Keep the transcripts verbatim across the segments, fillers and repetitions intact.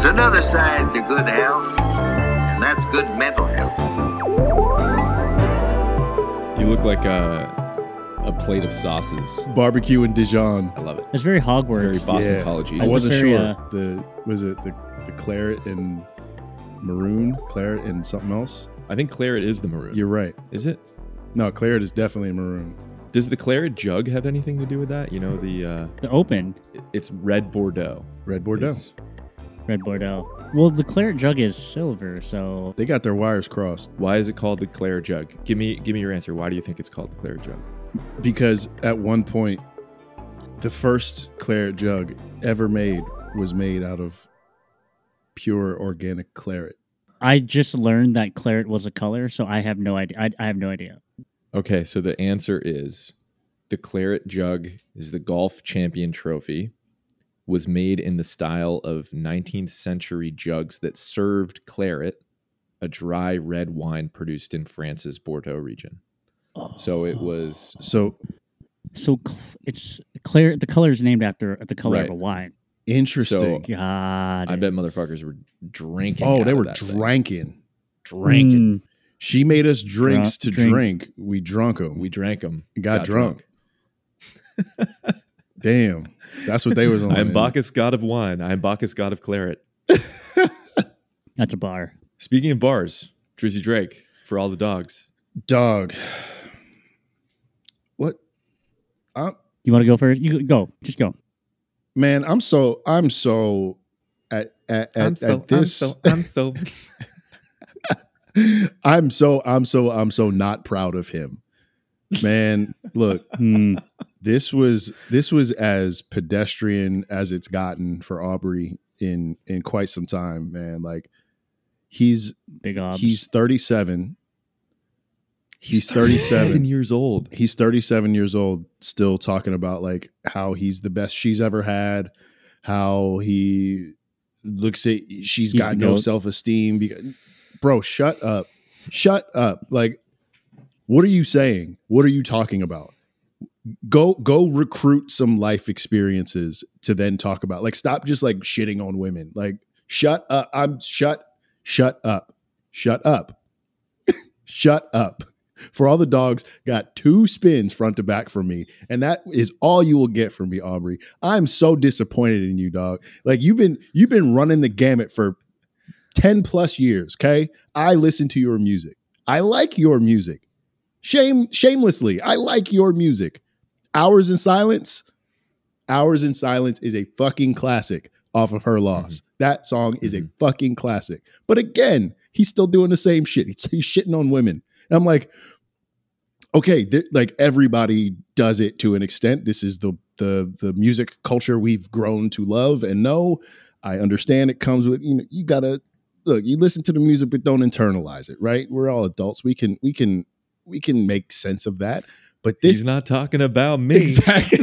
There's another side to good health, and that's good mental health. You look like a a plate of sauces. Barbecue and Dijon. I love it. It's very Hogwarts. It's very Boston Yeah. College. I wasn't very, sure. uh, the was it the the claret and maroon, claret and something else? I think claret is the maroon. You're right. Is it? No, claret is definitely maroon. Does the claret jug have anything to do with that? You know, the uh, The open it's red Bordeaux. Red Bordeaux. It's- red Bordeaux. Well, the claret jug is silver, so They got their wires crossed Why is it called the claret jug? Give me give me your answer. Why do you think it's called the claret jug? because at one point, the first claret jug ever made was made out of pure organic claret. I just learned that claret was a color, so I have no idea. I, I have no idea. Okay, so the answer is the claret jug is the golf champion trophy, was made in the style of nineteenth century jugs that served claret, a dry red wine produced in France's Bordeaux region. So it was So So cl- it's claret. The color is named after the color Right. of a wine. interesting. God, I bet motherfuckers were drinking. oh, out they of were that thing. drinking. drinking. Mm. She made us drinks Drunk- to drink. drink. We drunk them. We drank them. got, drunk. Damn, that's what they was on. I am man. Bacchus, god of wine. I am Bacchus, god of claret. That's a bar. Speaking of bars, Drizzy Drake for all the dogs. Dog. What? I'm, You want to go first? You go. Just go. man, I'm so I'm so at at, at, at this. I'm so. I'm so I'm so I'm so not proud of him. Man, look, Hmm. this was this was as pedestrian as it's gotten for Aubrey in in quite some time, man. Like he's Big obs. he's thirty-seven. He's thirty-seven. years old. He's thirty-seven years old, still talking about like how he's the best she's ever had, how he looks at she's He's got the no goat. self-esteem. Because, bro, shut up. Shut up. Like, what are you saying? What are you talking about? Go go recruit some life experiences to then talk about. Like, stop just like shitting on women. Like, shut up. I'm shut, shut up. Shut up. Shut up. For all the dogs, got two spins front to back from me, and that is all you will get from me, Aubrey. I'm so disappointed in you, dog. Like you've been you've been running the gamut for ten plus years. Okay, I listen to your music. I like your music. Shame, shamelessly, I like your music. Hours in Silence, Hours in Silence is a fucking classic off of Her Loss. Mm-hmm. That song is a fucking classic. But again, he's still doing the same shit. He's, he's shitting on women. And I'm like, okay, th- like everybody does it to an extent. This is the the the music culture we've grown to love and know. I understand it comes with, you know, you gotta look, you listen to the music, but don't internalize it, right? We're all adults. We can we can we can make sense of that. But this He's not talking about me. exactly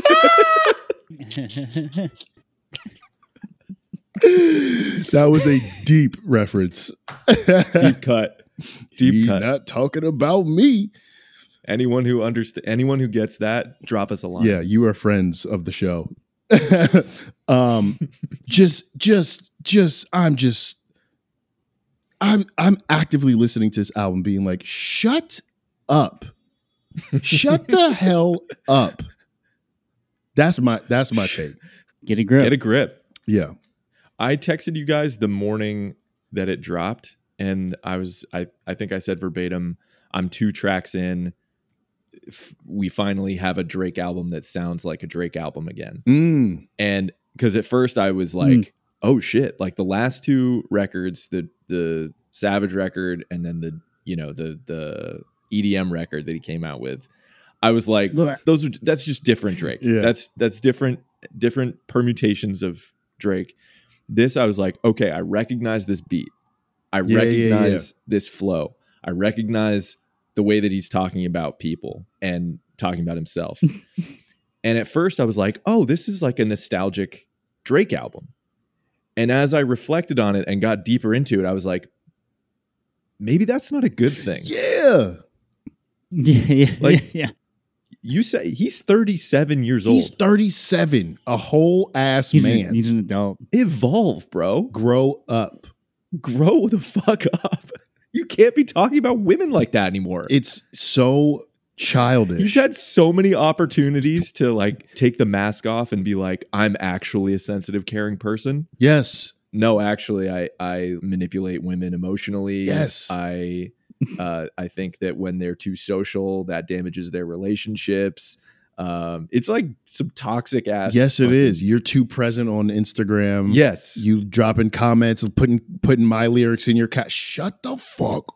that was a deep reference. Deep cut. Deep He's cut. not talking about me. Anyone who understand, anyone who gets that, drop us a line. Yeah, you are friends of the show. um, just, just, just, I'm just, I'm, I'm actively listening to this album, being like, shut up, shut the hell up. That's my, that's my take. Get a grip. Get a grip. Yeah, I texted you guys the morning that it dropped, and I was, I, I think I said verbatim, I'm two tracks in. F- we finally have a Drake album that sounds like a Drake album again. mm, And because at first I was like, Mm. oh shit, like the last two records, the the Savage record and then the, you know, the the E D M record that he came out with, I was like, Look. those are that's just different Drake. Yeah. That's that's different different permutations of Drake. This I was like, okay, I recognize this beat. I Yeah, yeah, recognize this flow. I recognize the way that he's talking about people and talking about himself. And at first I was like, oh, this is like a nostalgic Drake album. And as I reflected on it and got deeper into it, I was like, maybe that's not a good thing. yeah. Yeah, yeah, Like- yeah. You say he's thirty-seven years old. He's thirty-seven, a whole ass He's, man. an, he's an adult. Evolve, bro. Grow up. Grow the fuck up. You can't be talking about women like that anymore. It's so childish. He's had so many opportunities to like take the mask off and be like, I'm actually a sensitive, caring person. Yes. No, actually, I I manipulate women emotionally. Yes. I uh, I think that when they're too social, that damages their relationships. Um, it's like some toxic ass. Yes, it fucking- is. You're too present on Instagram. Yes. You dropping comments, putting putting my lyrics in your cat. Shut the fuck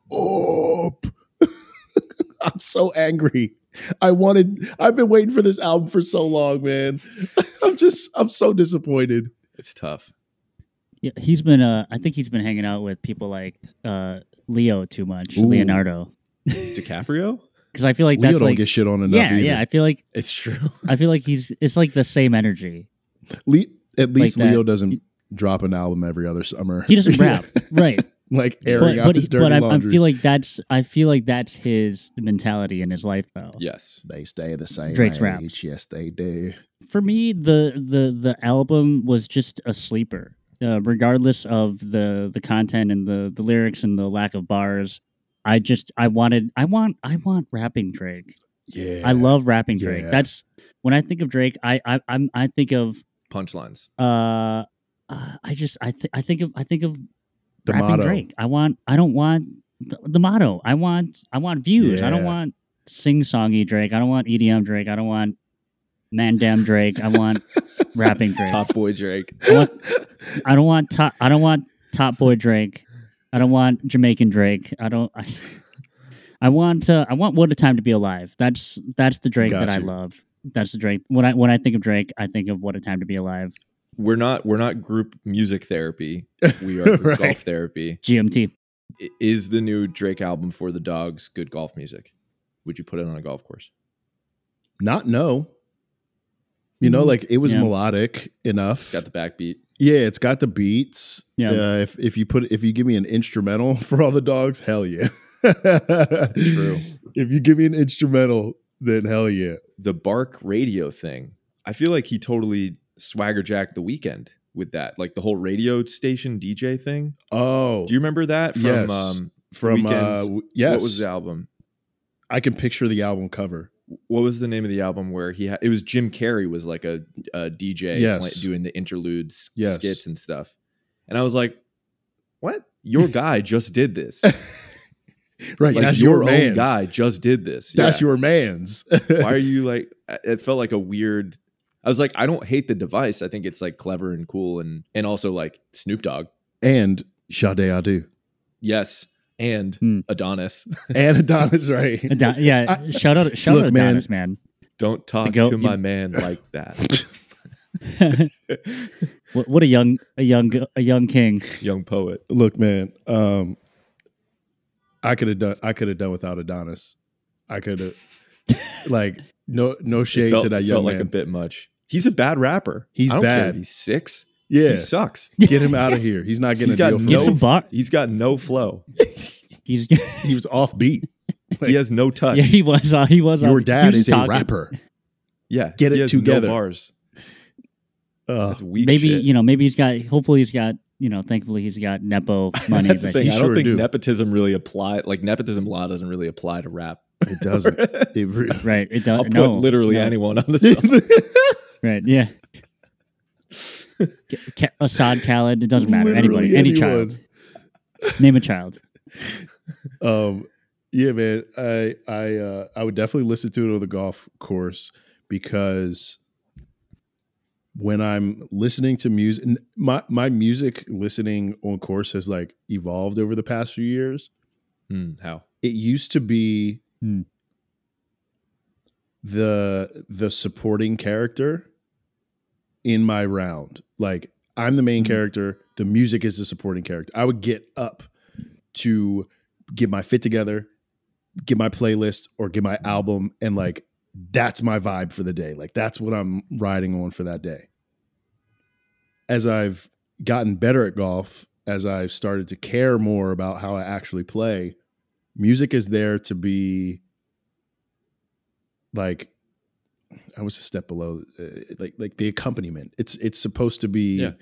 up. I'm so angry. I wanted I've been waiting for this album for so long, man. I'm just I'm so disappointed. It's tough. Yeah, he's been. Uh, I think he's been hanging out with people like uh, Leo too much, Ooh. Leonardo. DiCaprio? Because I feel like Leo that's don't like get shit on enough yeah, either. yeah. I feel like It's true. I feel like he's. It's like the same energy. Le- at least Like that. Leo doesn't drop an album every other summer. He doesn't rap, right? Like airing But out but, his he- dirty but I, I laundry. feel like that's. I feel like that's his mentality in his life, though. Yes. they stay the same Drake's age. raps. Yes, they do. For me, the the the album was just a sleeper, uh, regardless of the the content and the the lyrics and the lack of bars. I just I wanted I want I want rapping Drake. Yeah. I love rapping Drake. Yeah. That's when I think of Drake. I I I'm, I think of Punchlines. uh, uh I just I th- I think of I think of the rapping motto. Drake. I want I don't want the, the motto. I want I want views. I don't Yeah. want sing songy Drake. I don't want E D M Drake. I don't want man damn Drake. I want rapping Drake. Top boy Drake. I, want, I don't want top. I don't want top boy Drake. I don't want Jamaican Drake. I don't. I, I want. Uh, I want What a Time to Be Alive. That's that's the Drake Got that I you. love. That's the Drake. When I when I think of Drake, I think of What a Time to Be Alive. We're not we're not group music therapy. We are group Right. golf therapy. G M T. I- Is the new Drake album For the Dogs good golf music? Would you put it on a golf course? Not no. You know, like it was Yeah. melodic enough. Got the backbeat. Yeah, it's got the beats. Yeah. Uh, if if you put if you give me an instrumental for all the dogs, hell yeah. True. If you give me an instrumental, then hell yeah. The Bark radio thing. I feel like he totally swagger jacked the weekend with that. Like the whole radio station D J thing. Oh, Do you remember that from Yes. um from uh, Weeknd's- w- yes, what was the album? I can picture the album cover. What was the name of the album where he had it was Jim Carrey was like a, a D J Yes. play- doing the interludes Yes. skits and stuff. And I was like, what? Your guy just did this. Right, Like that's your, your, own man's. guy just did this. That's Yeah. your man's. Why are you like it felt like a weird I was like, I don't hate the device. I think it's like clever and cool and and also like Snoop Dogg. And Sade Adu Yes. And Hmm. Adonis. and Adonis, right? Adon- yeah. I- shout out. Shout Look, out man. Adonis, man. Don't talk goat- to my you- man like that. what, what a young a young a young king. Young poet. Look, man. Um, I could have done. I could have done without Adonis. I could have, like, no, no It shade felt, to that young felt man. like a bit much. He's a bad rapper. He's I don't care bad. if he's six. yeah, He sucks. get him out of here. He's not getting He's a got deal from Get no some no. bar. He's got no flow. He's He was off beat. Like, He has no touch. yeah. He was. Uh, he was. your uh, he dad was is just a talking. rapper. Yeah. Get he it has together. No bars. Uh, That's weak Maybe shit. you know. Maybe he's got. Hopefully he's got. You know. Thankfully he's got nepo money. That's the that thing. he I don't sure think do. nepotism really apply. Like nepotism law doesn't really apply to rap. it doesn't. It re- Right. It does. I'll put no, literally no. anyone on the song. Right. Yeah. Ca- Ca- Assad Khaled. It doesn't matter. Literally Anybody. Any anyone. child. Name a child. um yeah, man. I I uh I would definitely listen to it on the golf course because when I'm listening to music, my my music listening on course has like evolved over the past few years. Hmm, how? It used to be Hmm. the the supporting character in my round. Like I'm the main Hmm. character, the music is the supporting character. I would get up to get my fit together, get my playlist or get my album and like that's my vibe for the day. Like that's what I'm riding on for that day. As I've gotten better at golf, as I've started to care more about how I actually play, music is there to be like I was a step below, uh, like like the accompaniment. It's it's supposed to be Yeah.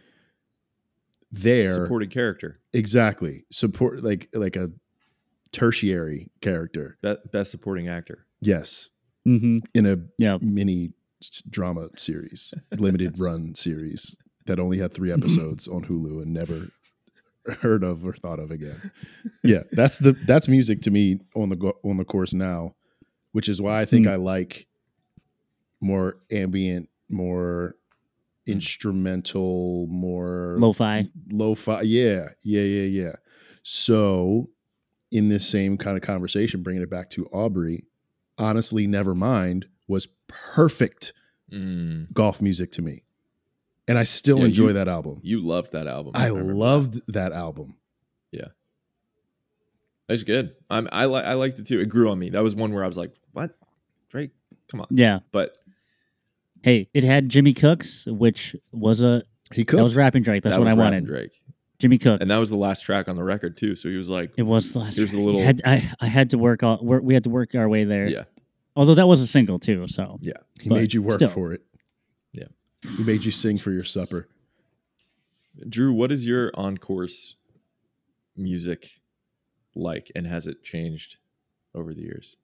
there. Supporting character. Exactly. Support like like a tertiary character. Be- best supporting actor. Yes. Mm-hmm. In a Yeah. mini s- drama series, limited run series that only had three episodes on Hulu and never heard of or thought of again. Yeah, that's the that's music to me on the go- on the course now, which is why I think Hmm. I like more ambient, more instrumental, more Lo-fi. lo-fi. Yeah, yeah, yeah, yeah. So, in this same kind of conversation, bringing it back to Aubrey, honestly, Nevermind was perfect Mm. golf music to me, and I still Yeah, enjoy you- that album. You loved that album. I remember loved that album. that. That's good. I'm, I li- I liked it too. It grew on me. That was one where I was like, "What, Drake? Come on!" Yeah. But Hey, it had Jimmy Cooks, which was a He cooked. that was rapping Drake. That's that what was I Rappin' wanted. Drake, Jimmy Cooks. and that was the last track on the record too. So he was like, It was the last. Here's a track. little- I had, I, I had to work all. Work, we had to work our way there. "Yeah, Although that was a single too. So yeah." he but made you work still. for it. Yeah. He made you sing for your supper. Drew, what is your on-course music like, and has it changed over the years?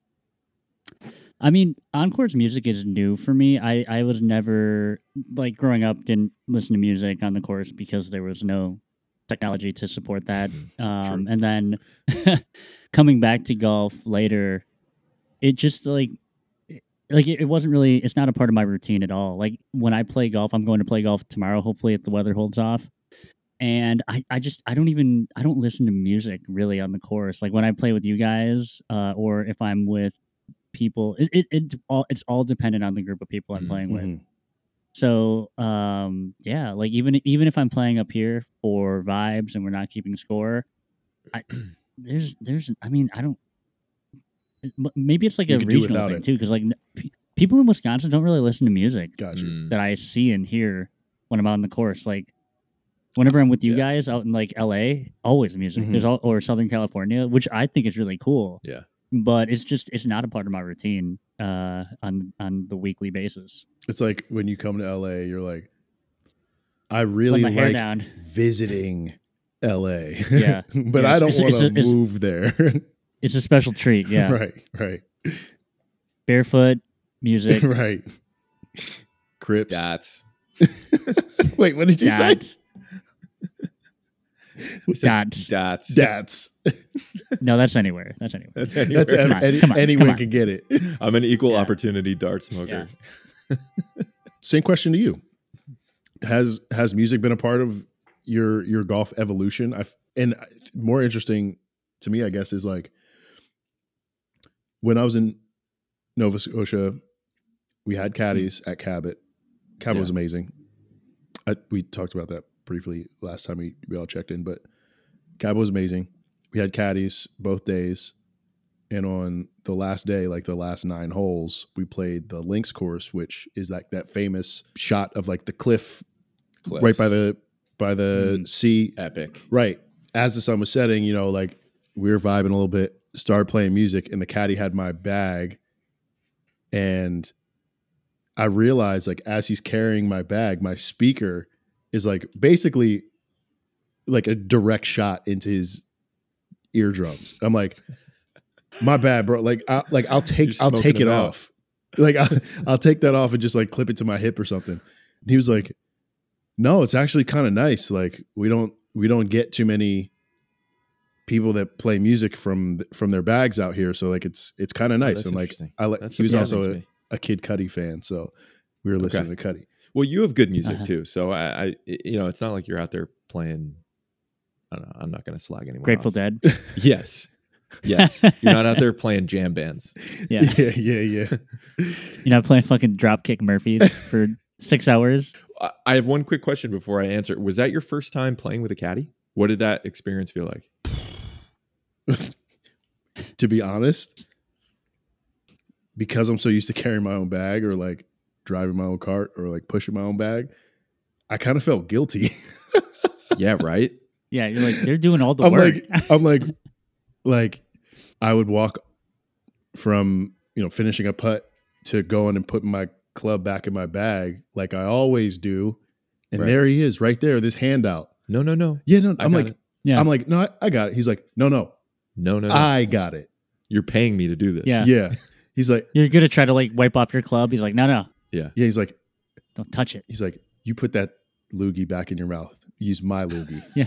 I mean, Encore's music is new for me. I, I was never, like, growing up, didn't listen to music on the course because there was no technology to support that. Um, and then coming back to golf later, it just, like, like it, it wasn't really, it's not a part of my routine at all. Like, when I play golf, I'm going to play golf tomorrow, hopefully, if the weather holds off. And I, I just, I don't even, I don't listen to music really on the course. Like, when I play with you guys, uh, or if I'm with people, it, it, it all it's all dependent on the group of people I'm Mhm. playing with. Mhm. So um yeah, like even even if I'm playing up here for vibes and we're not keeping score, I there's there's I mean I don't it- m- maybe it's like You a could do regional without thing it. too, because like n- pe- people in Wisconsin don't really listen to music Gotcha. Mm. that I see and hear when I'm on the course. Like whenever I'm with you Yeah. guys out in like L A, always music. Mhm. There's all or Southern California, which I think is really cool. Yeah. But it's just it's not a part of my routine uh, on on the weekly basis. It's like when you come to L A, you're like, I Let really my hair like down. visiting L A. Yeah. but Yeah, I it's- don't it's- want it's to a- it's- move there. It's a special treat. Yeah. right, right, Barefoot music. right. Crips. That's Wait, what did you Dads. Dads. Dads. That's say? Dats. No, that's anywhere. That's anywhere. That's anywhere. That's ev- Come on, any, come on, anyone come on. can get it. I'm an equal Yeah. opportunity dart smoker. Same question to you. Has has music been a part of your your golf evolution? I've and more interesting to me, I guess, is like when I was in Nova Scotia, we had caddies at Cabot. Cabot Yeah. was amazing. I, we talked about that briefly last time we, we all checked in, but Cabot was amazing. We had caddies both days. And on the last day, like the last nine holes, we played the links course, which is like that famous shot of like the cliff Cliffs. right by the by the Mhm. sea. Epic. Right. As the sun was setting, you know, like we were vibing a little bit, started playing music, and the caddy had my bag. And I realized, like, as he's carrying my bag, my speaker is like basically like a direct shot into his eardrums. I'm like, my bad, bro. Like, I, like I'll take, You're I'll take smoking it it out. off. Like, I'll, I'll take that off and just like clip it to my hip or something. And he was like, no, it's actually kind of nice. Like, we don't, we don't get too many people that play music from from their bags out here. So like, it's it's kind of nice. that's and like, interesting. I like. That's He was surprising also to a, me. a Kid Cudi fan, so we were listening to Cudi. Well, you have good music Uh-huh. too, so I, I, you know, it's not like you're out there playing. I don't know. I'm not going to slag anyone. Grateful off. Dead. Yes, yes. You're not out there playing jam bands. Yeah. yeah, yeah, yeah. You're not playing fucking Dropkick Murphys for six hours. I- I have one quick question before I answer. Was that your first time playing with a caddy? What did that experience feel like? To be honest, because I'm so used to carrying my own bag or like driving my own cart or like pushing my own bag, I kind of felt guilty. Yeah, right. Yeah, you're like they're doing all the I'm work. like, I'm like, like I would walk from, you know, finishing a putt to going and putting my club back in my bag like I always do. And Right. there he is right there, this handout. No, no, no. Yeah, no, I I'm got like, it. Yeah. I'm like, no, I, I got it. He's like, no, no, No, no, no. I got it. You're paying me to do this. Yeah. Yeah. He's like, You're gonna try to like wipe off your club. He's like, no, no, Yeah. yeah, he's like, don't touch it. he's like, you put that loogie back in your mouth. Use my loogie. Yeah.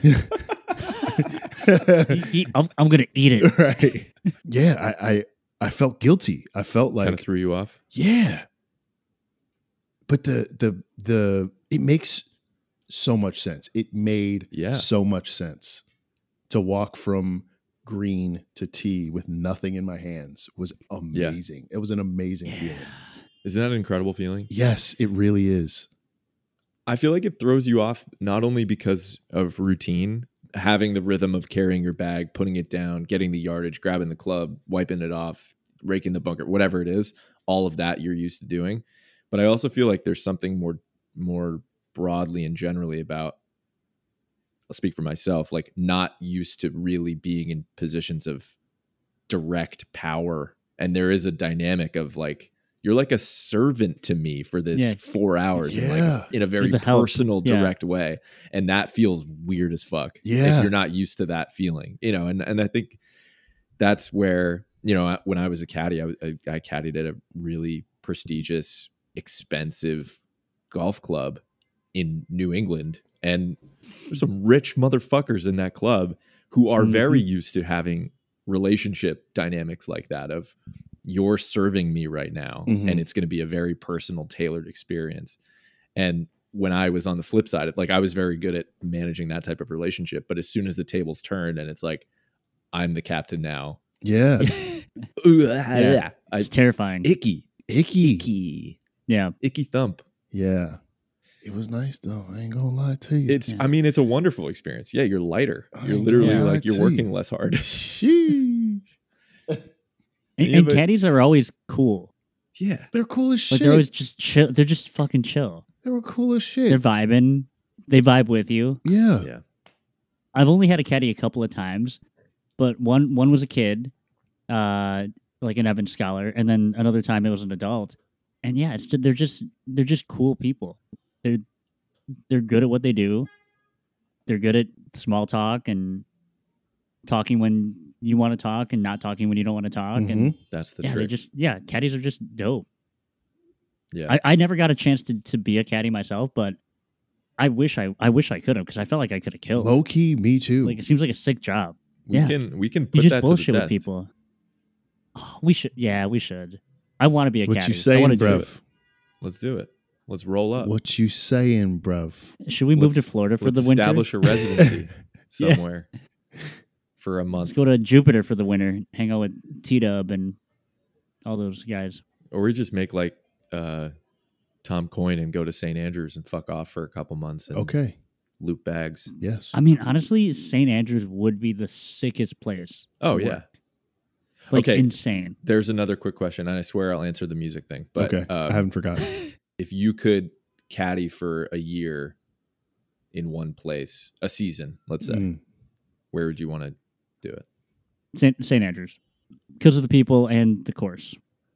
Eat- eat- I'm, I'm gonna eat it. Right. Yeah, I, I I felt guilty. I felt like Kind of threw you off. yeah. But the the the it makes so much sense. It made Yeah. so much sense to walk from green to tea with nothing in my hands was amazing. It was an amazing feeling. Isn't that an incredible feeling? Yes, it really is. I feel like it throws you off not only because of routine, having the rhythm of carrying your bag, putting it down, getting the yardage, grabbing the club, wiping it off, raking the bunker, whatever it is, all of that you're used to doing. But I also feel like there's something more more broadly and generally about, I'll speak for myself, like not used to really being in positions of direct power. And there is a dynamic of like, you're like a servant to me for this Yeah. four hours in, Yeah. like, in a very With the help. personal, Yeah. direct way. And that feels weird as fuck. Yeah. If you're not used to that feeling, you know, and, and I think that's where, you know, when I was a caddy, I, was- I, I caddied at a really prestigious, expensive golf club in New England. And there's some rich motherfuckers in that club who are Mhm. very used to having relationship dynamics like that of you're serving me right now Mhm. and it's going to be a very personal, tailored experience. And when I was on the flip side, like I was very good at managing that type of relationship, but as soon as the tables turned and it's like, I'm the captain now. Yes. Yeah. I, It's terrifying. icky, Icky. icky, Yeah. icky thump. Yeah. It was nice though. I ain't gonna lie to you. It's, Yeah. I mean, it's a wonderful experience. Yeah. You're lighter. I You're ain't literally gonna lie like, you're to working you. less hard. Sheesh. And, Yeah, and but- caddies are always cool. Yeah. They're cool as Like shit. they're always just chill. They're just fucking chill. they were cool as They're shit. vibing. They vibe with you. Yeah. Yeah. I've only had a caddy a couple of times, but one one was a kid, uh, like an Evans scholar, and then another time it was an adult. And yeah, it's they're just they're just cool people. They're they're good at what they do. They're good at small talk and talking when you want to talk and not talking when you don't want to talk. And That's the yeah, they trick. just yeah, caddies are just dope. yeah. I, I never got a chance to, to be a caddy myself, but I wish I I wish I could have because I felt like I could have killed. Low key, me too. Like it seems like a sick job. we yeah. can, we can You put just that to bullshit the with test. people. Oh, we should, yeah, we should. I want to be a what caddy. you I saying, wanna do bruv? Let's do it. Let's roll up. What you saying, bruv? it. Should we move to Let's- Florida for Let's the winter? establish a residency Yeah. somewhere for a month. Let's go to Jupiter for the winter. Hang out with T Dub and all those guys. Or we just make like uh, Tom Coyne and go to Saint Andrews and fuck off for a couple months and Okay. loot bags. Yes. I mean, honestly, Saint Andrews would be the sickest place. to Oh, work. yeah. Like Okay. insane. There's another quick question, and I swear I'll answer the music thing. But okay. um, I haven't forgotten. if you could caddy for a year in one place, a season, let's say, Mm. where would you want to do it? Saint Saint Andrews, because of the people and the course.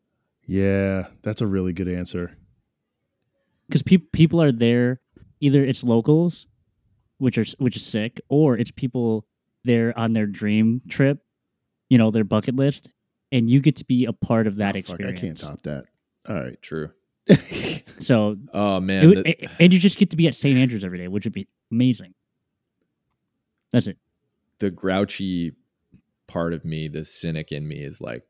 Yeah, that's a really good answer. Because pe- people are there. Either it's locals, which are which is sick, or it's people there on their dream trip. You know, their bucket list, and you get to be a part of that Oh, fuck, I experience. can't top that. All right. True. So, Oh it man, would- that- and you just get to be at Saint Andrews every day, which would be amazing. That's it. the grouchy part of me, the cynic in me, is like,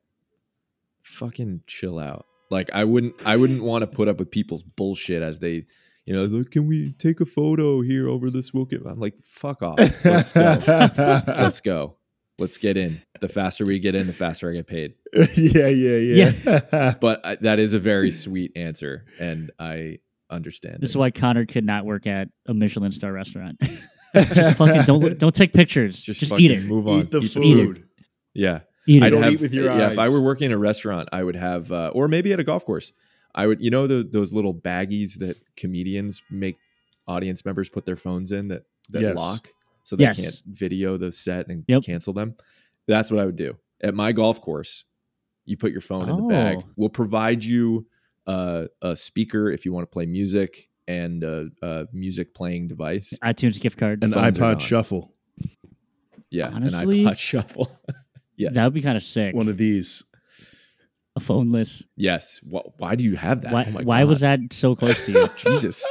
fucking chill out. Like I wouldn't, I wouldn't want to put up with people's bullshit as they, you know, like, can we take a photo here over the smoke? I'm like, fuck off. Let's go. Let's go. Let's get in. The faster we get in, the faster I get paid. yeah, yeah, yeah. But I, that is a very sweet answer, and I understand. This it. is why Connor could not work at a Michelin star restaurant. Just fucking don't look- don't take pictures. just, Just, fucking eat it. move on. Eat the Eat food. Yeah. Eat it. I'd Don't have, eat with your yeah, if I eyes. were working in a restaurant, I would have, uh, or maybe at a golf course, I would, you know, the, those little baggies that comedians make audience members put their phones in that, that Yes. lock so they Yes. can't video the set and Yep. cancel them. That's what I would do. At my golf course, you put your phone in the bag. Oh. We'll provide you uh, a speaker if you want to play music, and a, a music playing device. iTunes gift card. An Phones are gone. iPod Shuffle. Yeah, Honestly, an iPod Shuffle. Yes, that would be kind of sick. One of these. A phoneless. yes. Wh- why do you have that? Why, Oh my why God. was that so close to you? Jesus?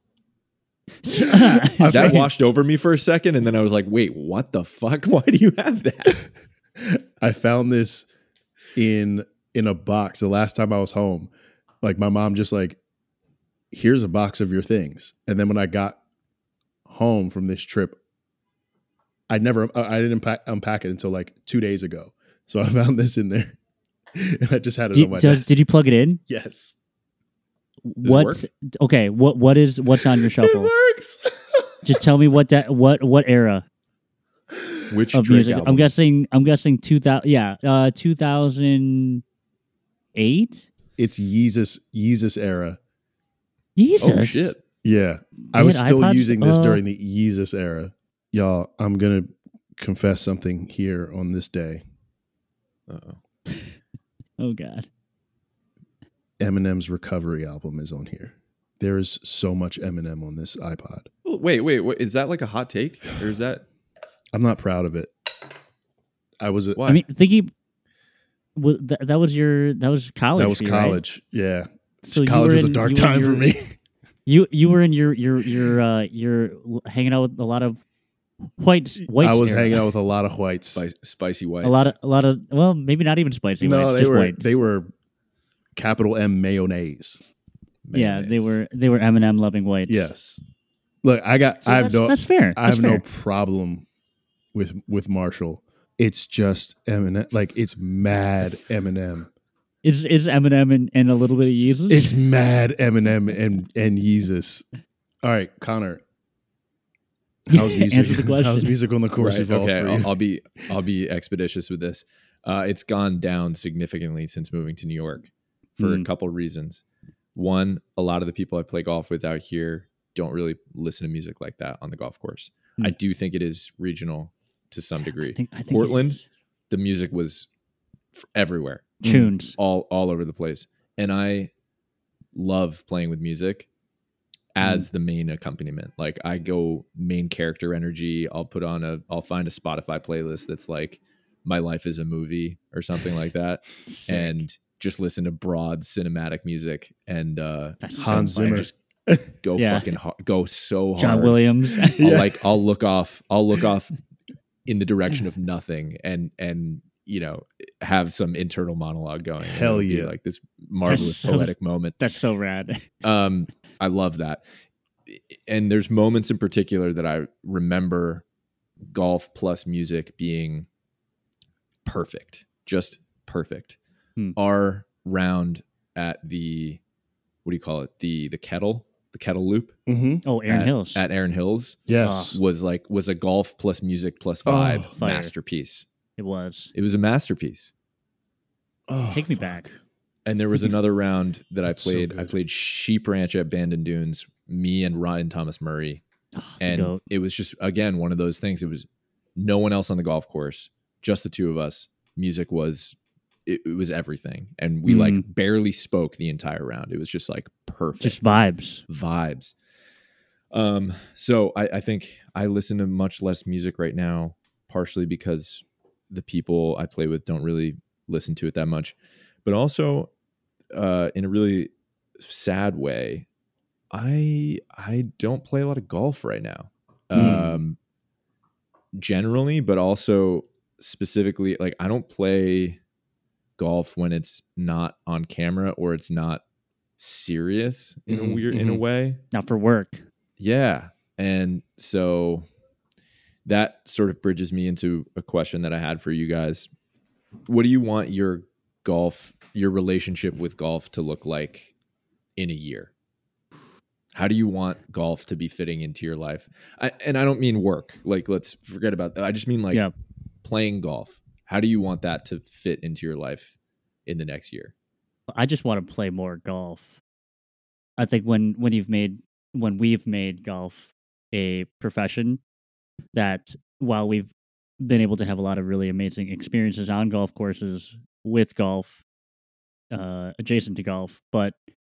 I that found- washed over me for a second, and then I was like, "Wait, what the fuck? Why do you have that?" I found this in in a box the last time I was home. Like my mom just like, here's a box of your things. And then when I got home from this trip, I never I didn't unpack, unpack it until like two days ago. So I found this in there, and I just had it Did, on my does, desk. did you plug it in? Yes, it What? work? Okay. What? What is? What's on your it shuffle? works. Just tell me what that. What? What era Which of Drake music? album? I'm guessing. I'm guessing two thousand. Yeah. Uh, two thousand eight. It's Yeezus Yeezus era. Jesus. Oh shit! Yeah, I They was had still iPods? using this Uh, during the Yeezus era. Y'all, I'm gonna confess something here on this day. Uh-oh. Oh God. Eminem's Recovery album is on here. There is so much Eminem on this iPod. Oh, Wait, wait, wait. Is that like a hot take, or is that I'm not proud of it. I was a, why? I mean, thinking. Well, that, that was your. That was college. that was for you, right? college. Yeah, So you college were was a in- dark you were in time for your- me. You you were in your your your uh your hanging out with a lot of whites. Whites I was era. hanging out with a lot of whites. Spicy, spicy whites. a lot of a lot of well, maybe not even spicy no, whites, they just were whites. they were capital M mayonnaise. yeah, they mayonnaise. were they were Eminem loving whites. Yes. Look, I got. So I have that's, no. that's fair. I That's have no fair. problem with with Marshall. It's just Eminem. Like it's mad Eminem. Is is Eminem and, and a little bit of Yeezus? It's mad Eminem and and Yeezus. All right, Connor. How's music? Answer the question. How's music on the course Right, evolved okay, for you? I'll, I'll be I'll be expeditious with this. Uh, it's gone down significantly since moving to New York for a Mm. couple reasons. One, a lot of the people I play golf with out here don't really listen to music like that on the golf course. Mm. I do think it is regional to some degree. I think, I think it Portland, is. the music was f- everywhere, tunes. all all over the place, and I love playing with music as the main accompaniment. Like I go main character energy. I'll put on a I'll find a Spotify playlist that's like My Life is a Movie or something like that, Sick. and just listen to broad cinematic music and uh That's Hans so fire. Zimmer. just go Yeah. fucking hard, go so hard. John Williams. I'll Yeah. like I'll look off I'll look off in the direction of nothing and and you know have some internal monologue going. And Hell it'll be yeah. like this marvelous so- poetic moment. That's so rad. Um, I love that. And there's moments in particular that I remember golf plus music being perfect, just perfect. Hmm. Our round at the, what do you call it? The the kettle, the kettle loop Mm-hmm. Oh, Aaron at, Hills. at Aaron Hills Yes. was like was a golf plus music plus Oh, vibe fire. masterpiece. it was. It was a masterpiece. Oh, Take me fuck. back. And there was another round that I That's so played. I good. played Sheep Ranch at Bandon Dunes, me and Ryan Thomas Murray. Oh, the And goat. it was just, again, one of those things. It was no one else on the golf course, just the two of us. Music was, it, it was everything. And we like barely spoke the entire round. It was just like perfect. just vibes. vibes. Um, so I, I think I listen to much less music right now, partially because the people I play with don't really listen to it that much, but also uh, in a really sad way, I I don't play a lot of golf right now. Mm. Um, generally, but also specifically, like I don't play golf when it's not on camera or it's not serious in Mhm, a weird in a mhm. way. Not for work. Yeah. And so that sort of bridges me into a question that I had for you guys. What do you want your golf, your relationship with golf to look like in a year? How do you want golf to be fitting into your life? I, and I don't mean work. Like, let's forget about that. I just mean like Yeah. playing golf. How do you want that to fit into your life in the next year? I just want to play more golf. I think when when you've made when we've made golf a profession, that while we've been able to have a lot of really amazing experiences on golf courses with golf, uh, adjacent to golf, but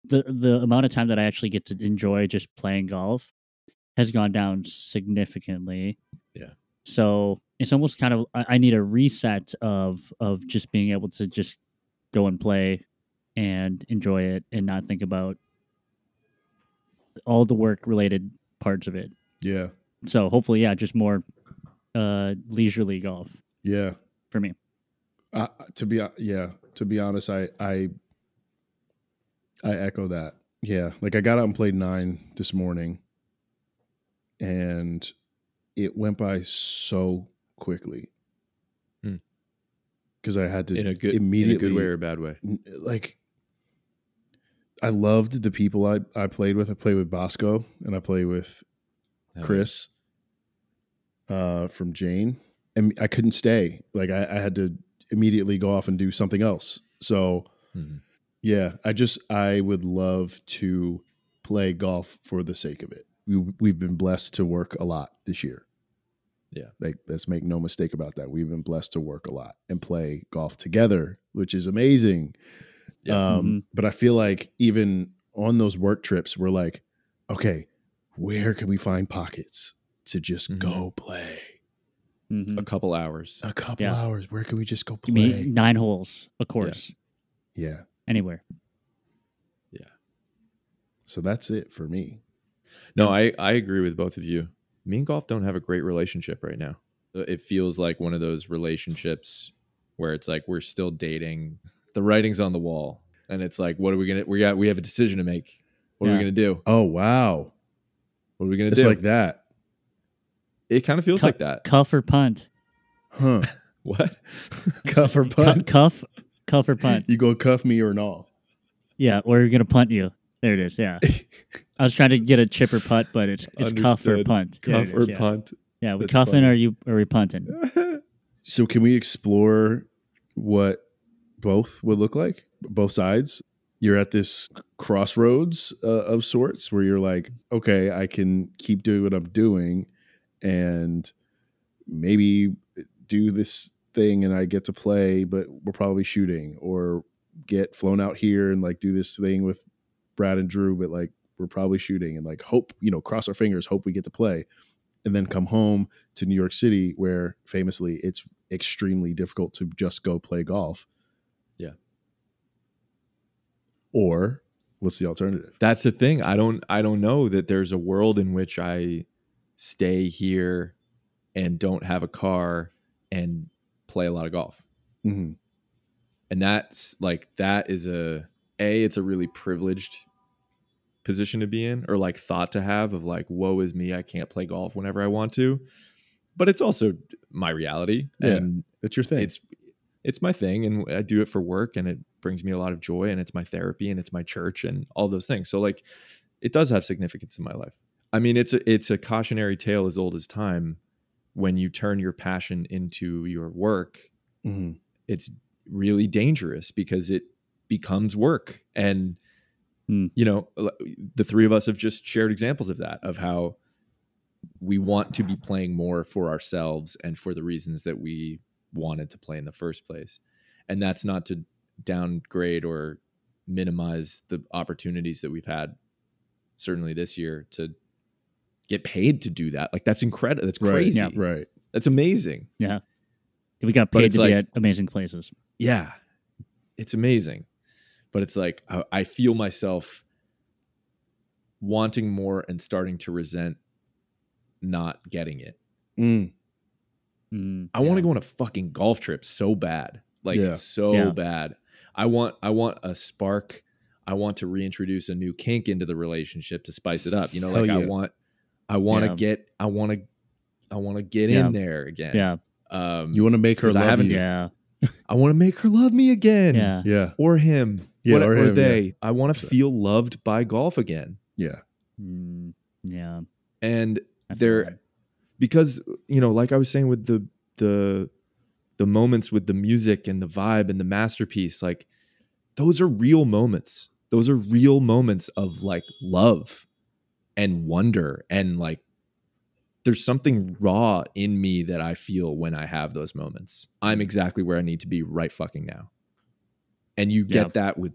the the amount of time that I actually get to enjoy just playing golf has gone down significantly. Yeah. So it's almost kind of I, I need a reset of of just being able to just go and play and enjoy it and not think about all the work related parts of it. Yeah. So hopefully, yeah, just more uh, leisurely golf Yeah. for me. Uh, to be yeah, to be honest, I I I echo that. Yeah, like I got out and played nine this morning, and it went by so quickly Hmm. because I had to In a good, immediately in a good way or a bad way. n- like. I loved the people I, I played with. I played with Bosco and I played with Hell Chris uh, from Jane, and I couldn't stay. Like I, I had to immediately go off and do something else. So yeah. Mhm. yeah, I just I would love to play golf for the sake of it. We we've been blessed to work a lot this year. Yeah. Like let's make no mistake about that. We've been blessed to work a lot and play golf together, which is amazing. Yeah. Um, Mhm. But I feel like even on those work trips, we're like, okay, where can we find pockets to just Mhm. go play Mhm. A couple hours. a couple Yeah. hours? Where can we just go Give play? me nine holes, of course, Yeah. anywhere. Yeah. So that's it for me. No, I, I agree with both of you. Me and golf don't have a great relationship right now. It feels like one of those relationships where it's like we're still dating. The writing's on the wall, and it's like, what are we gonna? We got we have a decision to make. What are Yeah. we gonna do? Oh wow, What are we gonna it's do? like that, It kind of feels Cu- like that. Cuff or punt? huh? What? Cuff or Cu- punt? cuff, cuff or punt? You gonna cuff me or not? Yeah, or you're gonna punt you. There it is. Yeah, I was trying to get a chip or putt, but it's it's cuff or Understood. punt. Yeah, Cuff it or is, yeah. punt? Yeah, we That's cuffing funny. or you or we punting? So can we explore what both would look like? Both sides. You're at this crossroads uh, of sorts where you're like, okay, I can keep doing what I'm doing and maybe do this thing and I get to play, but we're probably shooting, or get flown out here and like do this thing with Brad and Drew, but like we're probably shooting, and like hope, you know, cross our fingers, hope we get to play, and then come home to New York City where famously it's extremely difficult to just go play golf. Yeah. Or what's the alternative? That's the thing. I don't I don't know that there's a world in which I stay here and don't have a car and play a lot of golf. Mm-hmm. And that's like that is a a it's a really privileged position to be in, or like thought to have, of like, woe is me, I can't play golf whenever I want to. But it's also my reality. Yeah. And That's your thing. it's it's my thing, and I do it for work, and it brings me a lot of joy, and it's my therapy, and it's my church, and all those things. So like it does have significance in my life. I mean, it's a it's a cautionary tale as old as time. When you turn your passion into your work, Mhm. it's really dangerous because it becomes work. And Hmm. you know, the three of us have just shared examples of that, of how we want to be playing more for ourselves and for the reasons that we wanted to play in the first place. And that's not to downgrade or minimize the opportunities that we've had, certainly this year, to get paid to do that. Like that's incredible. That's Right. crazy. Yeah. Right. That's amazing. Yeah, we got But paid it's to like- be at amazing places. Yeah, it's amazing. But it's like I, I feel myself wanting more and starting to resent not getting it. Mm. Mm, I want to yeah. go on a fucking golf trip so bad. Like Yeah. so Yeah. bad. I want I want a spark. I want to reintroduce a new kink into the relationship to spice it up. You know, Hell like I yeah. want I want to Yeah. get I want to I want to get Yeah. in there again. Yeah, Um You want to make her 'cause I love haven't- you. yeah, I want to make her love me again. yeah. Yeah. Or him. Yeah, What- or or him, they. I want to feel loved by golf again. Yeah. Mm, yeah. And I feel there that. because, you know, like I was saying with the the the moments with the music and the vibe and the masterpiece, like those are real moments. Those are real moments of like love and wonder, and like there's something raw in me that I feel when I have those moments. I'm exactly where I need to be right fucking now. And you get Yeah. that with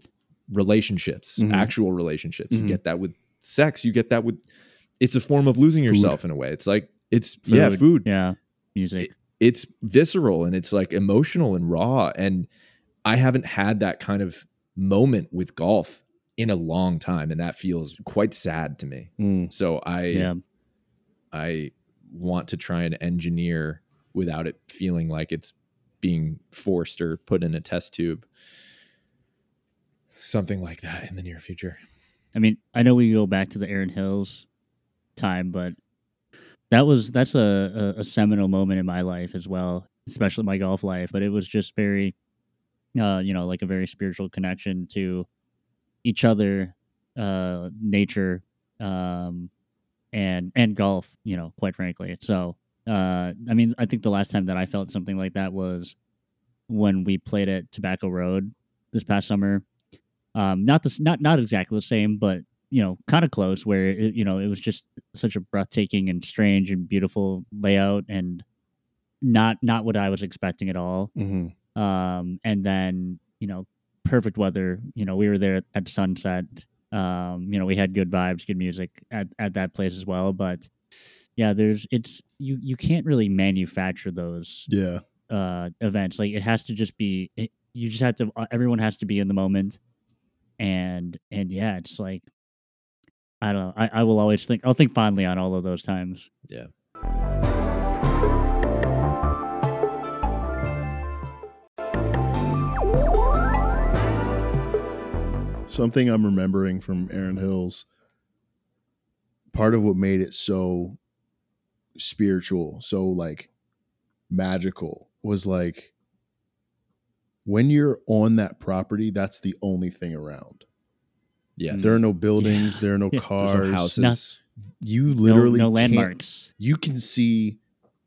relationships, Mhm. actual relationships. Mhm. You get that with sex. You get that with. It's a form of losing yourself in a way. It's like it's Food. yeah, food. Yeah, music. It- it's visceral and it's like emotional and raw. And I haven't had that kind of moment with golf in a long time, and that feels quite sad to me. Mm. So I yeah, I want to try and engineer without it feeling like it's being forced or put in a test tube. Something like that in the near future. I mean, I know we go back to the Aaron Hills time, but that was that's a, a, a seminal moment in my life as well, especially my golf life. But it was just very, uh, you know, like a very spiritual connection to each other, uh, nature, um, and and golf. You know, quite frankly. So, uh, I mean, I think the last time that I felt something like that was when we played at Tobacco Road this past summer. Um, not this, not not exactly the same, but you know, kind of close. Where it, you know, it was just such a breathtaking and strange and beautiful layout, and not not what I was expecting at all. Mm-hmm. Um, and then you know, perfect weather. You know, we were there at sunset. Um, you know, we had good vibes, good music at, at that place as well. But yeah, there's it's you you can't really manufacture those Yeah. uh events. Like it has to just be. It, you just have to. Everyone has to be in the moment. And and yeah, it's like I don't know. I, I will always think I'll think fondly on all of those times. Yeah. Something I'm remembering from Aaron Hills, part of what made it so spiritual, so like magical, was like when you're on that property, that's the only thing around. Yes. There are no buildings, Yeah. there are no Yeah. cars. There's no houses. You literally no, no can't- landmarks. You can see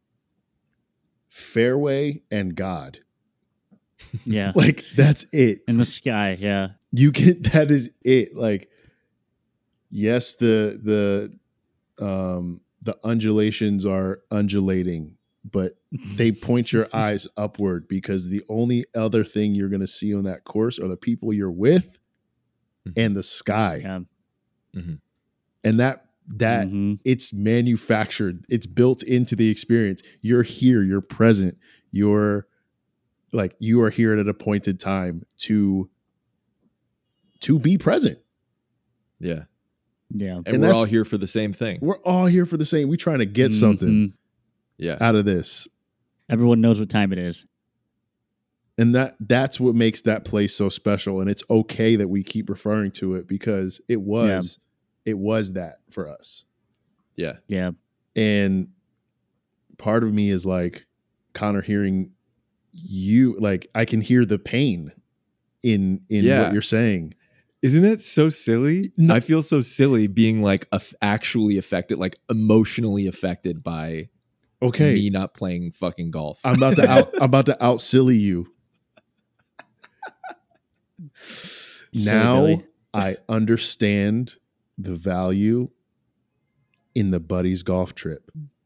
fairway and God. Yeah, Like that's it. in the sky. Yeah, You can that is it. Like yes, the the um the undulations are undulating, but they point your eyes upward because the only other thing you're going to see on that course are the people you're with and the sky. yeah. And that that Mhm. it's manufactured, it's built into the experience. You're here, you're present, you're like you are here at an appointed time to to be present. Yeah. Yeah, And, And we're that's- all here for the same thing. We're all here for the same. We're trying to get something Mhm. Yeah. out of this. Everyone knows what time it is. And that that's what makes that place so special. And it's okay that we keep referring to it because it was it was that for us. Yeah. Yeah, And part of me is like, Connor, hearing you, like I can hear the pain in in Yeah. what you're saying. Isn't it so silly? No. I feel so silly being like aff- actually affected, like emotionally affected by Okay. me not playing fucking golf. I'm about to out I'm about to out silly you. Now Billy. I understand the value in the buddies golf trip.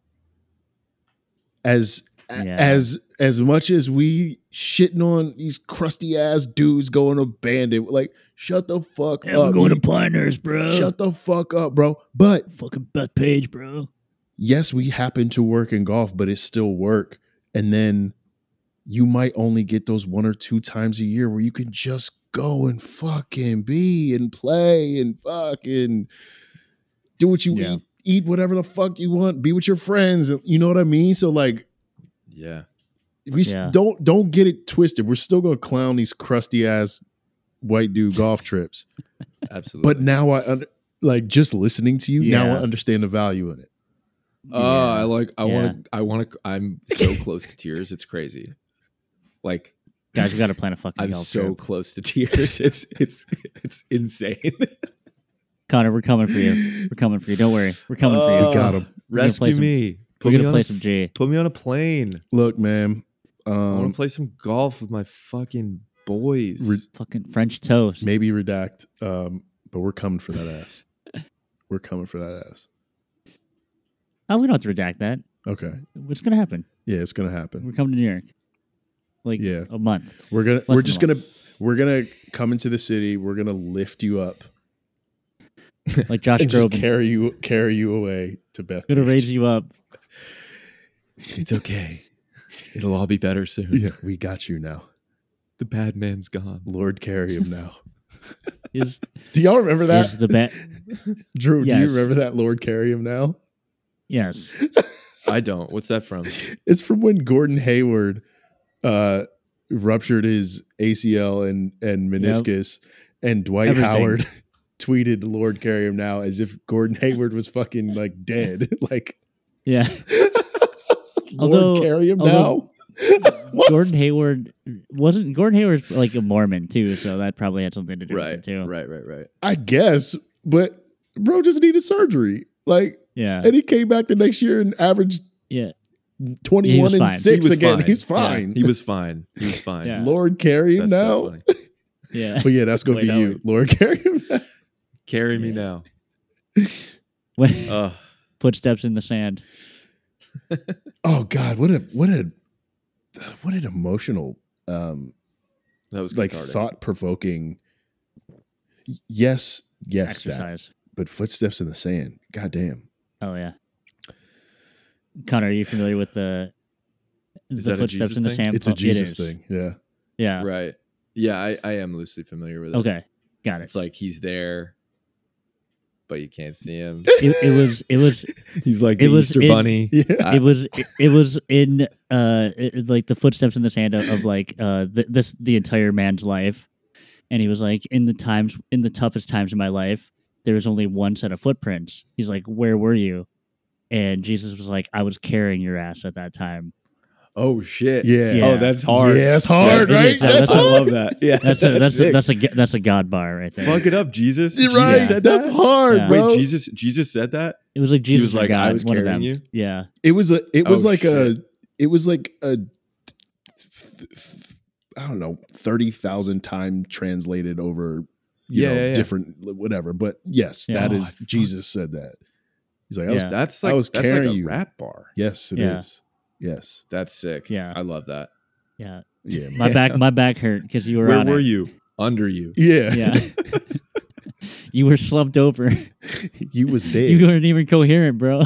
As Yeah. as as much as we shitting on these crusty ass dudes going to Bandit, like shut the fuck Yeah, up. we're going You- to Pinehurst, bro. shut the fuck up, bro. But fucking Beth Page, bro. yes, we happen to work in golf, but it's still work. And then you might only get those one or two times a year where you can just go and fucking be and play and fucking do what you Yeah. eat, eat whatever the fuck you want, be with your friends. You know what I mean? So like yeah. we s- Yeah. don't don't get it twisted. We're still gonna clown these crusty ass white dude golf trips. Absolutely. But now I under, like just listening to you, now I Yeah. understand the value in it. Oh, Yeah. I like. I Yeah. want to. I want to. I'm so close to tears. It's crazy. Like Guys, we got to plan a fucking I'm golf so trip. close to tears. It's it's it's insane. Connor, we're coming for you. We're coming for you. Don't worry. We're coming for Oh, you. got 'em. We're gonna play Rescue some- me. We're Put me gonna on play a- some G. Put me on a plane. Look, man. I want Um, to play some golf with my fucking boys. Re- Fucking French toast. maybe redact, um, but we're coming for that ass. We're coming for that ass. Oh, we don't have to redact that. Okay. What's gonna happen? Yeah, it's gonna happen. We're coming to New York. Like Yeah. a month. We're gonna Less we're than just a gonna we're gonna come into the city. We're gonna lift you up Like Josh and just Groban. carry you carry you away to Beth. Gonna Beach. raise you up. It's okay. It'll all be better soon. Yeah, we got you now. The bad man's gone. Lord, carry him now. Is Do y'all remember that? is the bet? Drew, do you Yes. remember that Lord, carry him now? Yes. I don't. What's that from? It's from when Gordon Hayward uh, ruptured his A C L and, and meniscus, and Dwight Everything. Howard tweeted "Lord, carry him now" as if Gordon Hayward was fucking like dead. Like, Yeah. Lord, Although- carry him although- now. What? Gordon Hayward wasn't Gordon Hayward's like a Mormon too, so that probably had something to do with Right, it too. right, right, right. I guess, but bro just needed surgery. Like, Yeah. and he came back the next year and averaged Yeah. twenty-one He was and fine. six He was again. fine. He's Yeah, fine. he was fine. He was fine. Yeah. Lord, carry him That's now. so funny. Yeah. But yeah, that's gonna be Dwight you. Howard. Lord, carry him now. Carry me Yeah. now. When- Uh, Footsteps in the sand. Oh God, what a what a what an emotional, um, that was like cathartic. thought provoking. Yes, yes, that. Exercise. But footsteps in the sand. God damn. Oh yeah. Connor, are you familiar with the Is the that a footsteps Jesus in the thing? sand? It's a pump? It Jesus is. thing. Yeah. Yeah. Right. Yeah, I, I am loosely familiar with it. Okay. Got it. It's like he's there, but you can't see him. It, it was it was He's like It the was Easter in- Bunny. Yeah. it was it, it was in uh it- like the footsteps in the sand of, of like uh th- this the entire man's life, and he was like, in the times in the toughest times of my life there was only one set of footprints. He's like, where were you? And Jesus was like, I was carrying your ass at that time. Oh shit. Yeah. Yeah. Oh, that's hard. Yeah, it's hard, It right? is. That's That's I a- love that. Yeah, That's a, that's a, sick. that's a g- that's a God bar right there. Fuck it up, Jesus. You're Jesus right. said That's that? hard, Yeah. bro. Wait, Jesus. Jesus said that. It was like Jesus was or like, God, I was one of carrying them. you? Yeah. It was a. It was Oh, like shit. a. It was like a. I don't know, thirty thousand time translated over. You Yeah, know, yeah, yeah. different whatever. But yes, Yeah. that Oh, is I fuck- Jesus said that. He's like, I was. Yeah. That's I like was that's like carrying a you. rap bar. Yes, it is. Yeah. Yes. That's sick. Yeah. I love that. Yeah. Yeah. My back my back hurt because you were Where on were it. you? Under you. Yeah. Yeah. You were slumped over. you was dead. You weren't even coherent, bro.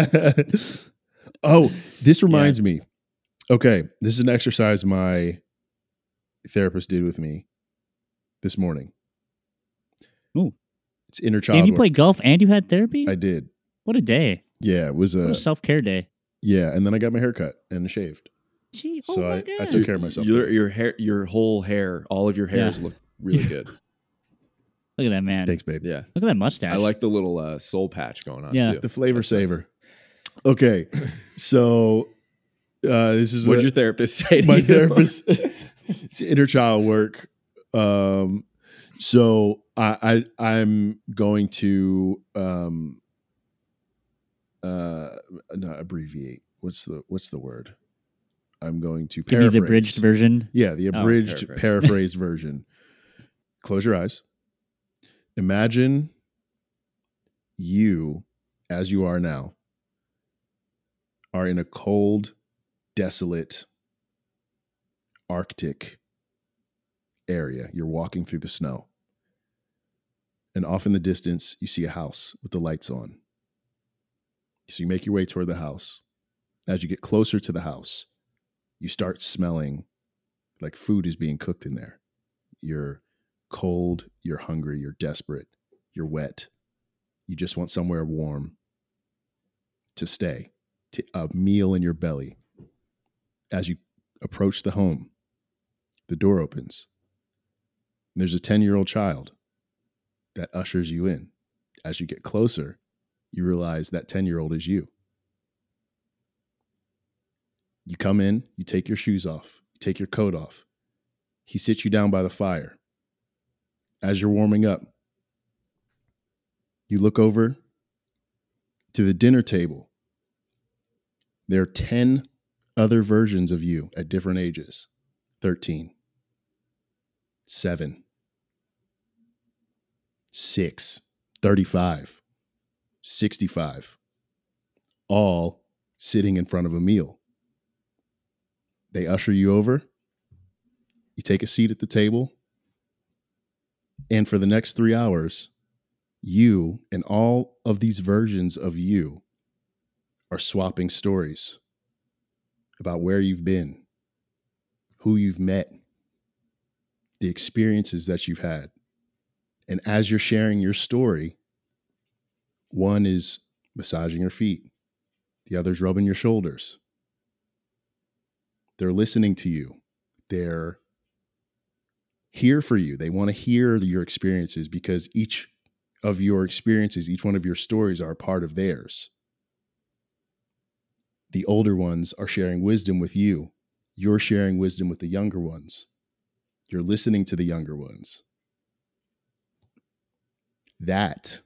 Oh, this reminds me. Okay, this is an exercise my therapist did with me this morning. Ooh. It's inner child. Damn, you work. played golf and you had therapy? I did. What a day. Yeah, it was What a a self care day. yeah, and then I got my hair cut and shaved. Gee, So oh my I, I God. took care of myself. Your, today. your hair, your whole hair, all of your hairs look really good. Look at that man. Thanks, babe. Yeah, Look at that mustache. I like the little uh, soul patch going on Yeah. too. The flavor That's nice. saver. Okay, so uh, this is What a- did your therapist say? To my you? therapist. It's inner child work. Um, so I, I I'm going to um, uh, not abbreviate. What's the what's the word? I'm going to Give me paraphrase. the abridged version. Yeah, the Oh, abridged paraphrase. paraphrased version. Close your eyes. Imagine you, as you are now, are in a cold, desolate, Arctic area. You're walking through the snow. And off in the distance, you see a house with the lights on. So you make your way toward the house. As you get closer to the house, you start smelling like food is being cooked in there. You're cold, you're hungry, you're desperate, you're wet. You just want somewhere warm to stay, to a meal in your belly. As you approach the home, the door opens. And there's a ten-year-old child that ushers you in. As you get closer, you realize that ten-year-old is you. You come in, you take your shoes off, you take your coat off. He sits you down by the fire. As you're warming up, you look over to the dinner table. There are ten other versions of you at different ages. thirteen, seven, six, thirty-five, sixty-five, all sitting in front of a meal. They usher you over. You take a seat at the table. And for the next three hours, you and all of these versions of you are swapping stories about where you've been, who you've met, the experiences that you've had. And as you're sharing your story, one is massaging your feet, the other's rubbing your shoulders. They're listening to you. They're here for you. They want to hear your experiences because each of your experiences, each one of your stories are a part of theirs. The older ones are sharing wisdom with you. You're sharing wisdom with the younger ones. You're listening to the younger ones. That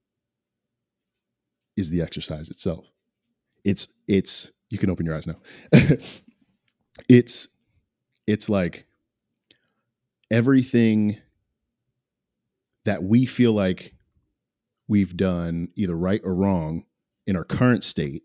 is the exercise itself. It's, it's, you can open your eyes now. it's, it's like everything that we feel like we've done either right or wrong in our current state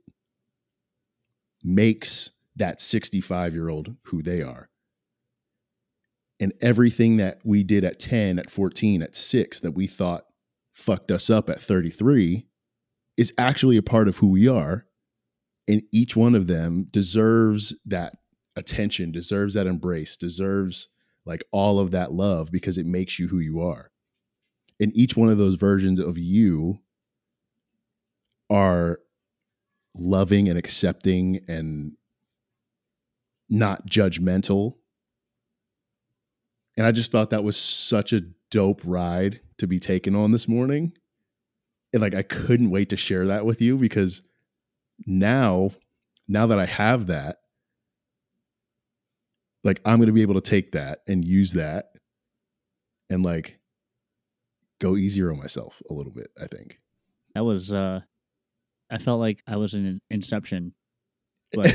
makes that sixty-five year old who they are. And everything that we did at ten, at fourteen, at six that we thought fucked us up at thirty-three is actually a part of who we are. And each one of them deserves that attention, deserves that embrace, deserves like all of that love because it makes you who you are. And each one of those versions of you are loving and accepting and not judgmental. And I just thought that was such a dope ride to be taken on this morning. And like, I couldn't wait to share that with you because now, now that I have that, like, I'm going to be able to take that and use that and like go easier on myself a little bit, I think. That was, uh, I felt like I was in Inception, but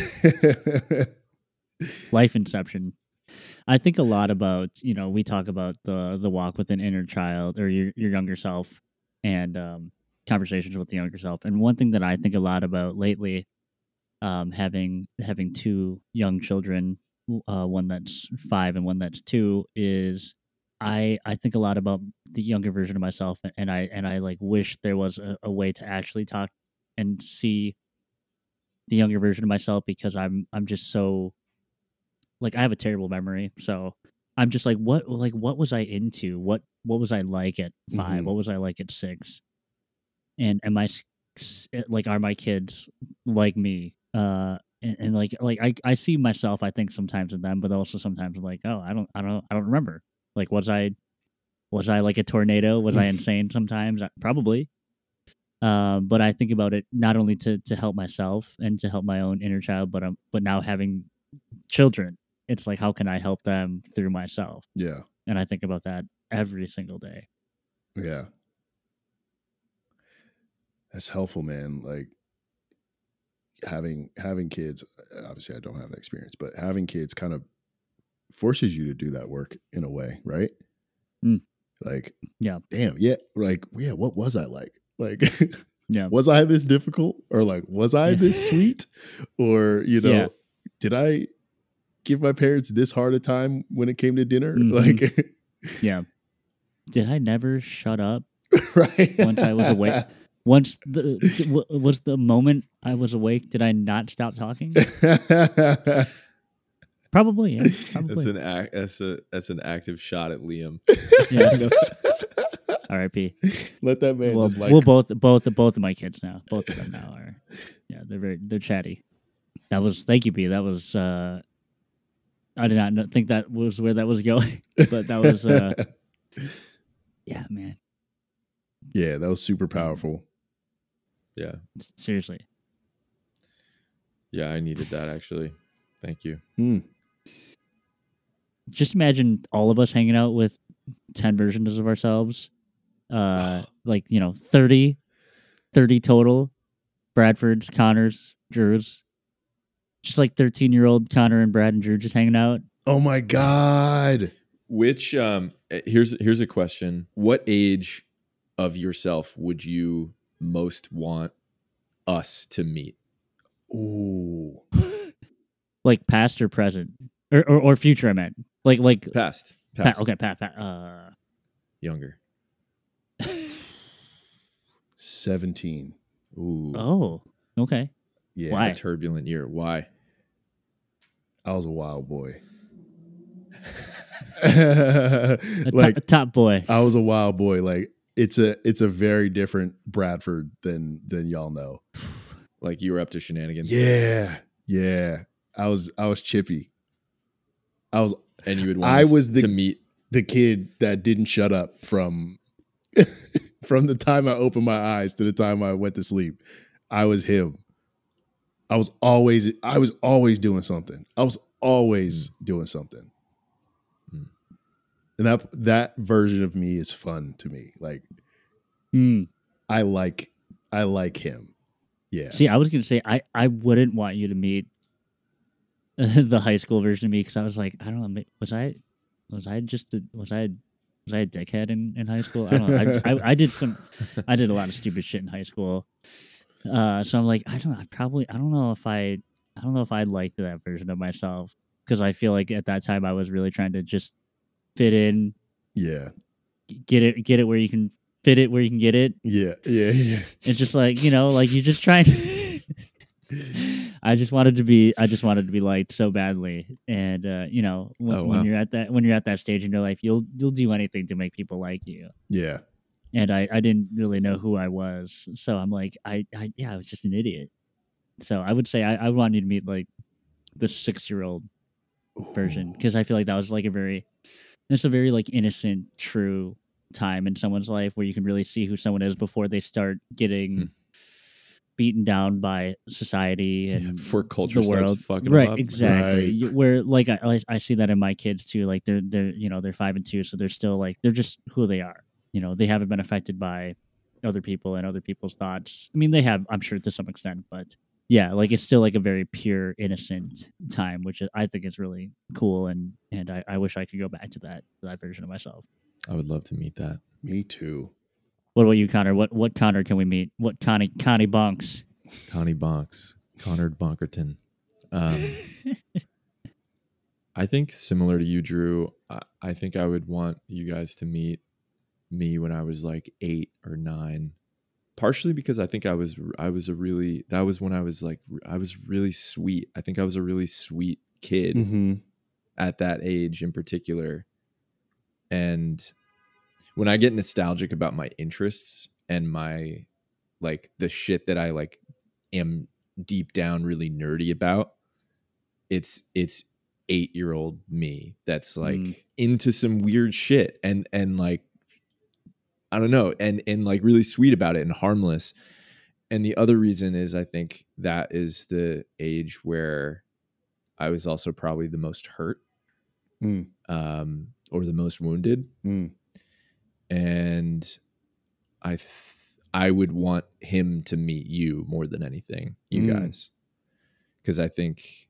life Inception. I think a lot about, you know, we talk about the the walk with an inner child or your your younger self and um, conversations with the younger self. And one thing that I think a lot about lately, um, having having two young children, uh, one that's five and one that's two, is I I think a lot about the younger version of myself, and I and I like wish there was a, a way to actually talk and see the younger version of myself because I'm I'm just so. Like I have a terrible memory, so I'm just like, what, like, what was I into? What, what was I like at five? Mhm. What was I like at six? And am I like, are my kids like me? Uh, and, and like, like I, I see myself, I think sometimes in them, but also sometimes I'm like, oh, I don't, I don't, I don't remember. Like, was I, was I like a tornado? Was I insane sometimes? Probably. Um, but I think about it not only to to help myself and to help my own inner child, but um, but now having children. It's like, how can I help them through myself? Yeah. And I think about that every single day. Yeah. That's helpful, man. Like having, having kids, obviously I don't have that experience, but having kids kind of forces you to do that work in a way, right? Mm. Like, yeah, damn. Yeah. Like, yeah. What was I like? Like, yeah. Was I this difficult or like, was I Yeah. this sweet or, you know, Yeah. did I give my parents this hard a time when it came to dinner? Mhm. Like, Yeah. Did I never shut up right. once I was awake? Once the w- was the moment I was awake, did I not stop talking? Probably, yeah. Probably. That's an act. That's a that's an active shot at Liam. Yeah. R I P Let that man Well, just like. well, both both both of my kids now, both of them now are, yeah, they're very they're chatty. That was thank you, B. That was uh, I did not know, think that was where that was going, but that was uh, yeah, man. Yeah, that was super powerful. Yeah, Seriously. yeah, I needed that actually. Thank you. Hmm. Just imagine all of us hanging out with ten versions of ourselves. Uh, like, you know, thirty, thirty total. Bradford's, Connor's, Drew's. Just like thirteen year old Connor and Brad and Drew just hanging out. Oh my God. Which um, here's here's a question: what age of yourself would you most want us to meet? Ooh. Like past or present, or or, or future. I meant like like Past. pa- Past. okay, pat pat. Uh, Younger. seventeen. Ooh. Oh, okay. Yeah. Why? A turbulent year. Why? I was a wild boy. A like to- top boy. I was a wild boy. Like it's a it's a very different Bradford than than y'all know. Like you were up to shenanigans. Yeah. Yeah. I was I was chippy. I was And you would want I us was the- to meet. the kid that didn't shut up from from the time I opened my eyes to the time I went to sleep. I was him. I was always I was always doing something. I was always Mm. doing something. Mm. And that that version of me is fun to me. Like Mm. I like I like him. Yeah. See, I was gonna say I I wouldn't want you to meet the high school version of me because I was like, I don't know, ma- was I was I just a, was I was I a dickhead in, in high school? I don't know. I, I I did some I did a lot of stupid shit in high school. Uh, so I'm like, I don't know. I probably I don't know if I I don't know if I liked that version of myself because I feel like at that time I was really trying to just fit in, Yeah. g- get it get it where you can fit it where you can get it. Yeah. Yeah. Yeah. It's just like, you know, like you just trying to I just wanted to be I just wanted to be liked so badly. And uh, you know, when, Oh, when wow. you're at that when you're at that stage in your life, you'll you'll do anything to make people like you. Yeah. And I, I didn't really know who I was. So I'm like, I, I yeah, I was just an idiot. So I would say I, I want you to meet like the six year old version because I feel like that was like a very it's a very like innocent, true time in someone's life where you can really see who someone is before they start getting Hmm. beaten down by society Yeah, and before culture the starts world. fucking them right, up. exactly. Right. You- Where like I I- I see that in my kids too. Like they're they're you know they're five and two, so they're still like they're just who they are. You know, they haven't been affected by other people and other people's thoughts. I mean, they have, I'm sure, to some extent, but yeah, like it's still like a very pure, innocent time, which I think is really cool, and and I, I wish I could go back to that that version of myself. I would love to meet that. Me too. What about you, Connor? What what Connor can we meet? What Connie Connie Bonks? Connie Bonks. Connor Bonkerton. Um, I think similar to you, Drew, I, I think I would want you guys to meet me when I was like eight or nine. Partially because I think I was I was a really that was when I was like I was really sweet. I think I was a really sweet kid Mm-hmm. at that age in particular. And when I get nostalgic about my interests and my like the shit that I like am deep down really nerdy about, it's it's eight-year-old me that's like Mm. into some weird shit and and like I don't know, and and like really sweet about it and harmless. And the other reason is I think that is the age where I was also probably the most hurt, Mm. um, or the most wounded, Mm. and I th- I would want him to meet you more than anything, you Mm. guys, because I think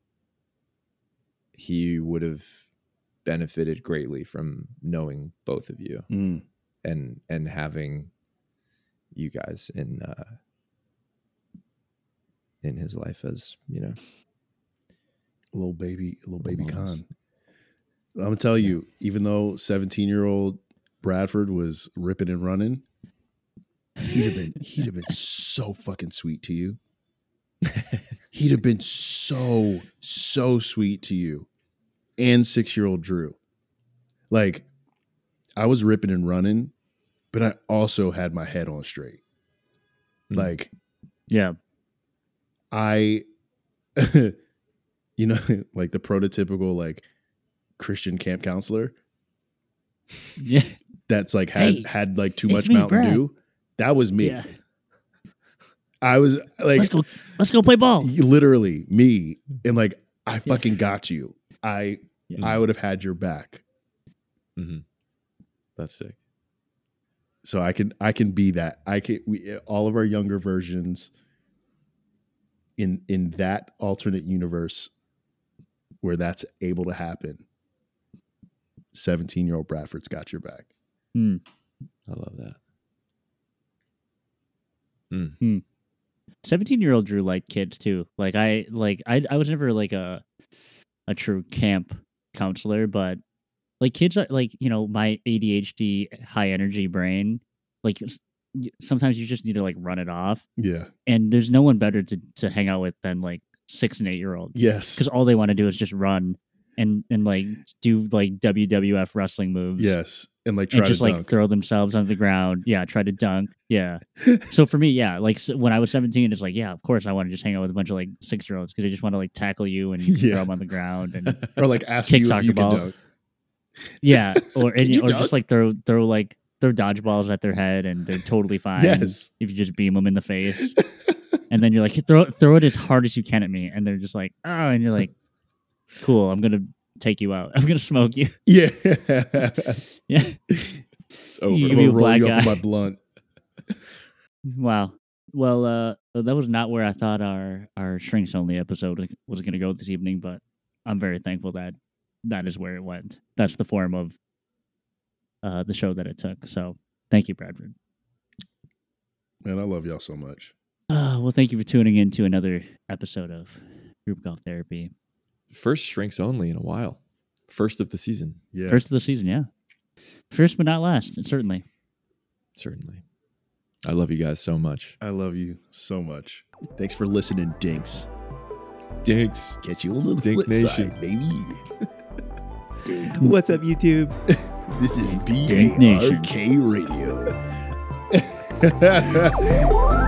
he would have benefited greatly from knowing both of you. Mm. and and having you guys in uh in his life as, you know, A little baby, a little baby Almost. Con. I'm gonna tell you, even though seventeen year old Bradford was ripping and running, he'd have been he'd have been so fucking sweet to you. He'd have been so so sweet to you, and six year old Drew. Like, I was ripping and running, but I also had my head on straight. Mm. Like, Yeah, I, you know, like the prototypical like Christian camp counselor yeah, that's like had Hey, had like too it's much me, Mountain Brad. Dew. That was me. yeah. I was like Let's go. Let's go play ball. literally me, and like I fucking got you. I Yeah. I would have had your back. Mm-hmm. That's sick. So I can I can be that. I can we all of our younger versions in in that alternate universe where that's able to happen. seventeen year old Bradford's got your back. Hmm. I love that. Mm. seventeen year old Drew liked kids too. Like I like I I was never like a a true camp counselor, but Like kids are like, you know, my A D H D high energy brain, like s- y- sometimes you just need to like run it off. Yeah. And there's no one better to, to hang out with than like six and eight year olds. Yes. Because all they want to do is just run and, and like do like W W F wrestling moves. Yes. And like try And just to like dunk. throw themselves on the ground. Yeah. Try to dunk. Yeah. So for me, yeah, like s when I was seventeen, it's like, yeah, of course I want to just hang out with a bunch of like six year olds because they just want to like tackle you and Yeah. throw them on the ground and Or like ask Kick you if soccer you ball. can dunk. yeah, or Can and, you or dunk? just like throw throw like throw dodgeballs at their head and they're totally fine. Yes. If you just beam them in the face, and then you're like throw throw it as hard as you can at me, and they're just like oh, and you're like, cool, I'm gonna take you out. I'm gonna smoke you. Yeah. Yeah. It's over. You- I'm Give you gonna a roll black you up with eye. my blunt. Wow. Well, uh, that was not where I thought our our shrinks only episode was going to go this evening, but I'm very thankful that that is where it went. That's the form of uh, the show that it took. So thank you, Bradford. Man, I love y'all so much. Uh, well, thank you for tuning in to another episode of Group Golf Therapy. First shrinks only in a while. First of the season, Yeah. First of the season, yeah. First but not last, certainly. certainly. I love you guys so much. I love you so much. Thanks for listening, Dinks. Dinks. Catch you on the Dink flip Nation. side, baby. What's up, YouTube? This is B Dink A Nation. R K Radio.